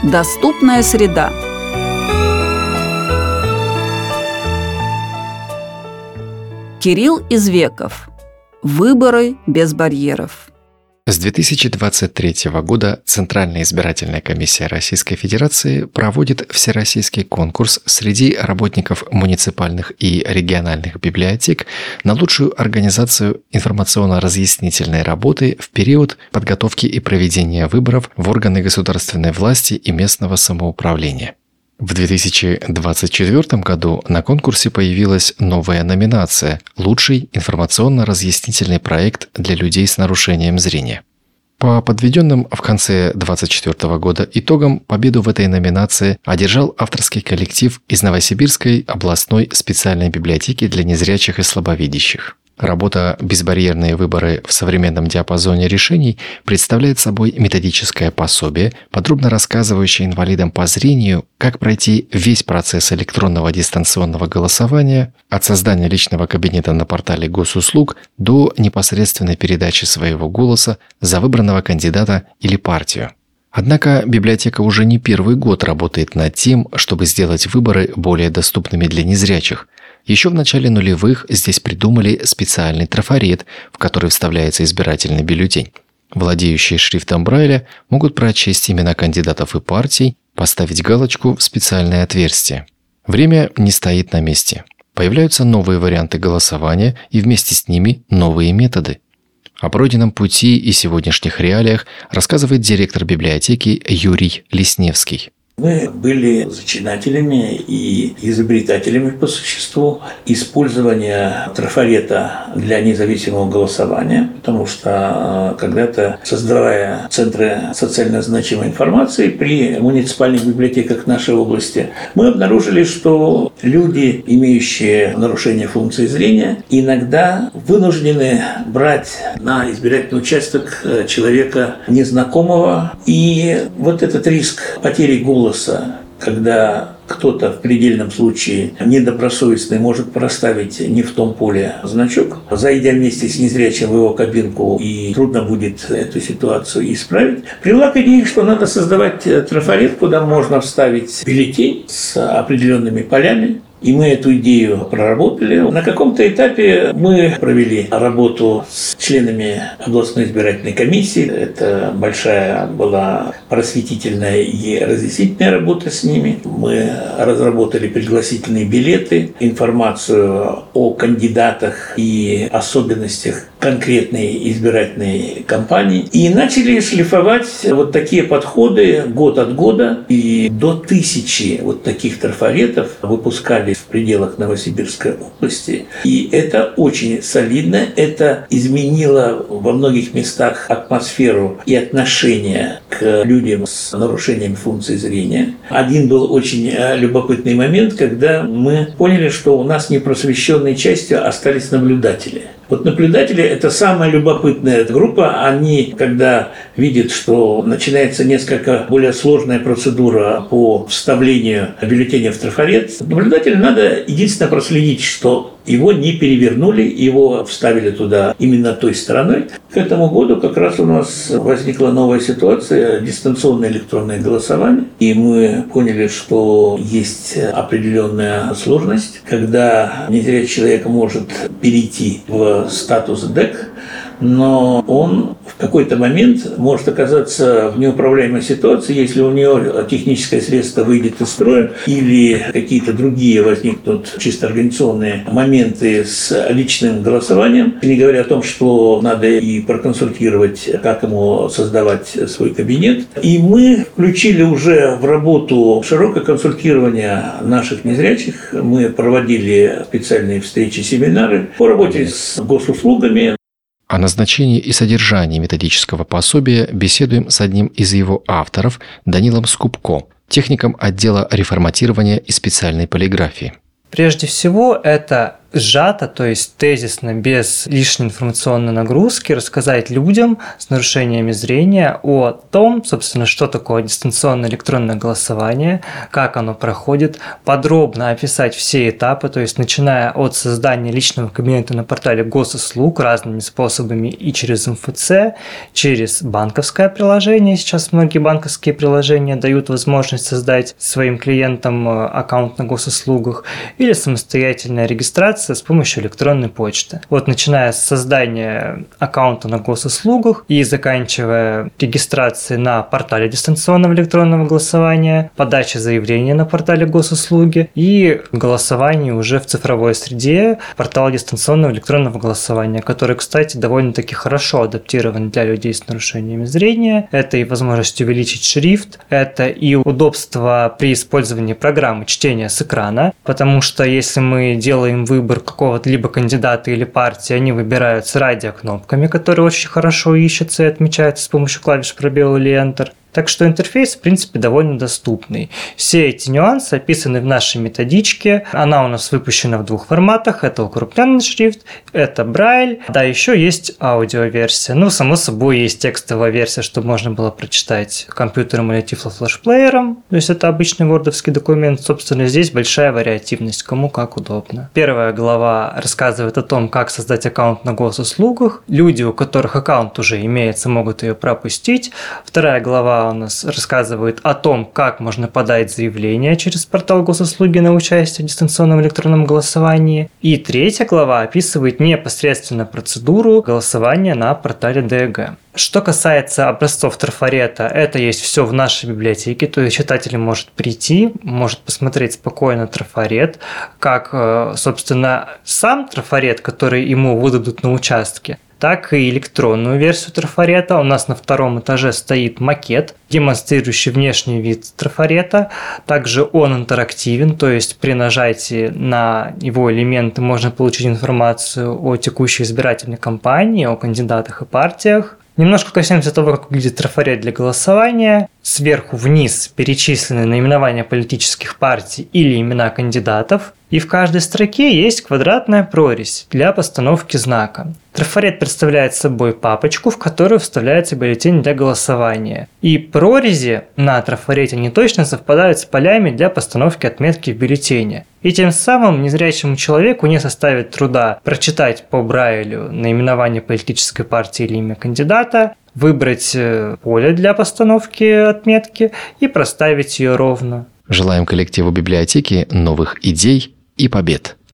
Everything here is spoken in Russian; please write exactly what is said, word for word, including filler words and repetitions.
Доступная среда. Кирилл Извеков. Выборы без барьеров. С две тысячи двадцать третьего года Центральная избирательная комиссия Российской Федерации проводит всероссийский конкурс среди работников муниципальных и региональных библиотек на лучшую организацию информационно-разъяснительной работы в период подготовки и проведения выборов в органы государственной власти и местного самоуправления. В две тысячи двадцать четвёртом году на конкурсе появилась новая номинация «Лучший информационно-разъяснительный проект для людей с нарушением зрения». По подведенным в конце две тысячи двадцать четвёртого года итогам победу в этой номинации одержал авторский коллектив из Новосибирской областной специальной библиотеки для незрячих и слабовидящих. Работа «Безбарьерные выборы в современном диапазоне решений» представляет собой методическое пособие, подробно рассказывающее инвалидам по зрению, как пройти весь процесс электронного дистанционного голосования от создания личного кабинета на портале госуслуг до непосредственной передачи своего голоса за выбранного кандидата или партию. Однако библиотека уже не первый год работает над тем, чтобы сделать выборы более доступными для незрячих. Еще в начале нулевых здесь придумали специальный трафарет, в который вставляется избирательный бюллетень. Владеющие шрифтом Брайля могут прочесть имена кандидатов и партий, поставить галочку в специальное отверстие. Время не стоит на месте. Появляются новые варианты голосования и вместе с ними новые методы. О пройденном пути и сегодняшних реалиях рассказывает директор библиотеки Юрий Лесневский. Мы были зачинателями и изобретателями по существу использования трафарета для независимого голосования, потому что когда-то, создавая центры социально значимой информации при муниципальных библиотеках нашей области, мы обнаружили, что люди, имеющие нарушение функции зрения, иногда вынуждены брать на избирательный участок человека незнакомого, и вот этот риск потери голоса, когда кто-то в предельном случае недобросовестный может проставить не в том поле значок, зайдя вместе с незрячим в его кабинку, и трудно будет эту ситуацию исправить, привела к идее, что надо создавать трафарет, куда можно вставить бюллетень с определенными полями. И мы эту идею проработали. На каком-то этапе мы провели работу с членами областной избирательной комиссии. Это большая была просветительная и разъяснительная работа с ними. Мы разработали пригласительные билеты, информацию о кандидатах и особенностях конкретной избирательной кампании. И начали шлифовать вот такие подходы год от года. И до тысячи вот таких трафаретов выпускали в пределах Новосибирской области. И это очень солидно. Это изменило во многих местах атмосферу и отношение к людям с нарушением функции зрения. Один был очень любопытный момент, когда мы поняли, что у нас непросвещенной частью остались наблюдатели. Вот наблюдатели – это самая любопытная группа. Они, когда видят, что начинается несколько более сложная процедура по вставлению бюллетеня в трафарет, наблюдателю надо единственное проследить, что его не перевернули, его вставили туда именно той стороной. К этому году как раз у нас возникла новая ситуация – дистанционное электронное голосование. И мы поняли, что есть определенная сложность, когда незрячий человек может перейти в статус ДЭК, но он в какой-то момент может оказаться в неуправляемой ситуации, если у него техническое средство выйдет из строя или какие-то другие возникнут чисто организационные моменты с личным голосованием, не говоря о том, что надо и проконсультировать, как ему создавать свой кабинет. И мы включили уже в работу широкое консультирование наших незрячих. Мы проводили специальные встречи, семинары по работе с госуслугами. О назначении и содержании методического пособия беседуем с одним из его авторов, Данилом Скупко, техником отдела реформатирования и специальной полиграфии. Прежде всего, это сжато, то есть тезисно, без лишней информационной нагрузки, рассказать людям с нарушениями зрения о том, собственно, что такое дистанционное электронное голосование, как оно проходит, подробно описать все этапы, то есть начиная от создания личного кабинета на портале госуслуг разными способами и через эм эф цэ, через банковское приложение. Сейчас многие банковские приложения дают возможность создать своим клиентам аккаунт на госуслугах или самостоятельная регистрация с помощью электронной почты. Вот начиная с создания аккаунта на госуслугах и заканчивая регистрацией на портале дистанционного электронного голосования, подача заявления на портале госуслуги и голосование уже в цифровой среде портала дистанционного электронного голосования, который, кстати, довольно-таки хорошо адаптирован для людей с нарушениями зрения. Это и возможность увеличить шрифт, это и удобство при использовании программы чтения с экрана, потому что если мы делаем выбор какого-то либо кандидата или партии, они выбираются радиокнопками, которые очень хорошо ищутся и отмечаются с помощью клавиш пробел или Enter. Так что интерфейс, в принципе, довольно доступный. Все эти нюансы описаны в нашей методичке. Она у нас выпущена в двух форматах. Это укрупненный шрифт, это Брайль. Да, еще есть аудиоверсия. Ну, само собой, есть текстовая версия, чтобы можно было прочитать компьютером или тифлофлешплеером. То есть это обычный вордовский документ. Собственно, здесь большая вариативность, кому как удобно. Первая глава рассказывает о том, как создать аккаунт на госуслугах. Люди, у которых аккаунт уже имеется, могут ее пропустить. Вторая глава у нас рассказывает о том, как можно подать заявление через портал госуслуги на участие в дистанционном электронном голосовании. И третья глава описывает непосредственно процедуру голосования на портале дэ э гэ. Что касается образцов трафарета, это есть все в нашей библиотеке, то есть читатель может прийти, может посмотреть спокойно трафарет, как, собственно, сам трафарет, который ему выдадут на участке, так и электронную версию трафарета. У нас на втором этаже стоит макет, демонстрирующий внешний вид трафарета. Также он интерактивен, то есть при нажатии на его элементы можно получить информацию о текущей избирательной кампании, о кандидатах и партиях. Немножко коснемся того, как выглядит трафарет для голосования. Сверху вниз перечислены наименования политических партий или имена кандидатов. И в каждой строке есть квадратная прорезь для постановки знака. Трафарет представляет собой папочку, в которую вставляется бюллетень для голосования. И прорези на трафарете не точно совпадают с полями для постановки отметки в бюллетене. И тем самым незрячему человеку не составит труда прочитать по Брайлю наименование политической партии или имя кандидата, выбрать поле для постановки отметки и проставить ее ровно. Желаем коллективу библиотеки новых идей и побед!